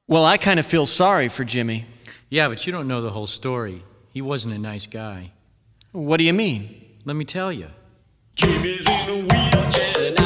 Well, I kind of feel sorry for Jimmy. Yeah, but you don't know the whole story. He wasn't a nice guy. What do you mean? Let me tell you. Jimmy's in a wheelchair.